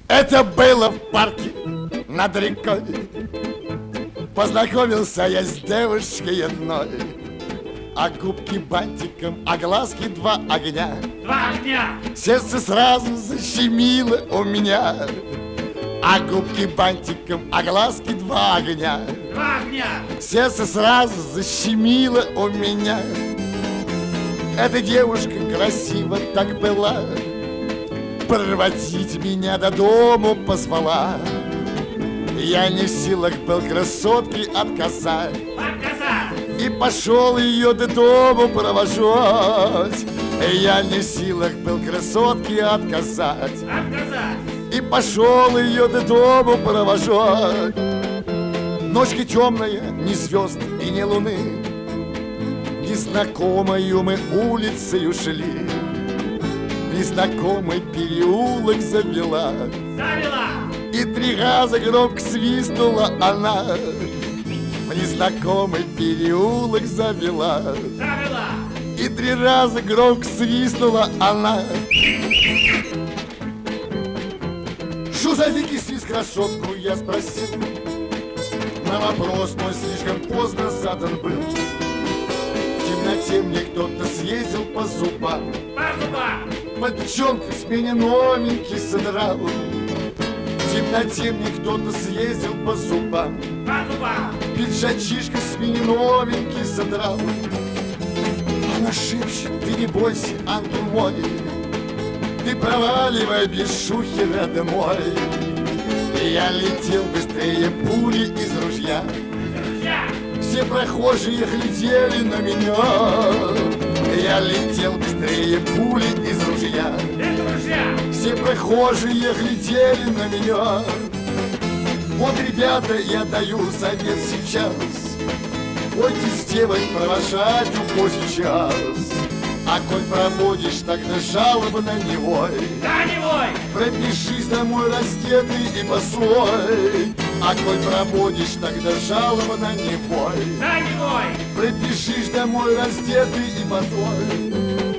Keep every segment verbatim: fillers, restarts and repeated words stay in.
Это было в парке над рекой. Познакомился я с девушкой одной. А губки бантиком, а глазки два огня. Два огня! Сердце сразу защемило у меня. А губки бантиком, а глазки два огня. Два огня! Сердце сразу защемило у меня. Эта девушка красиво так была, проводить меня до дому позвала. Я не в силах был красотке отказать. Отказать! И пошел ее до дому провожать. Я не в силах был красотке отказать. Отказать! И пошел ее до дому провожать. Ночка темная, ни звезд и ни луны. Незнакомою мы улицей шли. Незнакомый переулок завела. Завела! И три раза громко свистнула она. В незнакомый переулок завела. Завела! И три раза громко свистнула она. Что за дикий свист, красотку, я спросил. На вопрос мой слишком поздно задан был. В темноте мне кто-то съездил по зубам. По зубам! Подчонка с меня новенький содрал. В темноте мне кто-то съездил по зубам. По зубам! Пиджачишка с меня новенький содрал. Она шепчет: ты не бойся, ангел мой, ты проваливай без шухера домой. Я летел быстрее пули из ружья. Друзья! Все прохожие глядели на меня. Я летел быстрее пули из ружья. Без ружья! Все прохожие глядели на меня. Вот, ребята, я даю совет сейчас. Пойте с девой провожать в поздний час. А коль проводишь, тогда жалоба на него. Да, не вой! Пропишись домой раздетый и босой. А коль проводишь, тогда жалоба на него. Да, не вой! Пропишись домой раздетый и босой.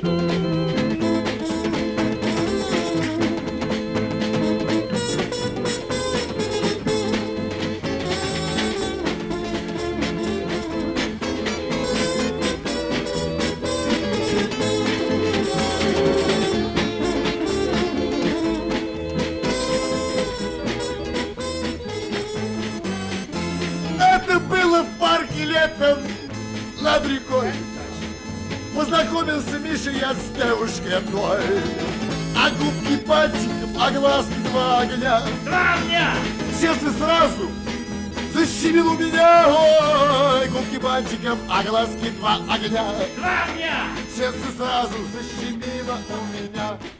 Это было в парке летом над рекой. Познакомился Миша я с девушкой одной. А губки пальчиком, а глазки два огня. Два огня! Сердце сразу защемило у меня. Ой, губки бантиком, а глазки два огня. Два огня! Сердце сразу защемило у меня.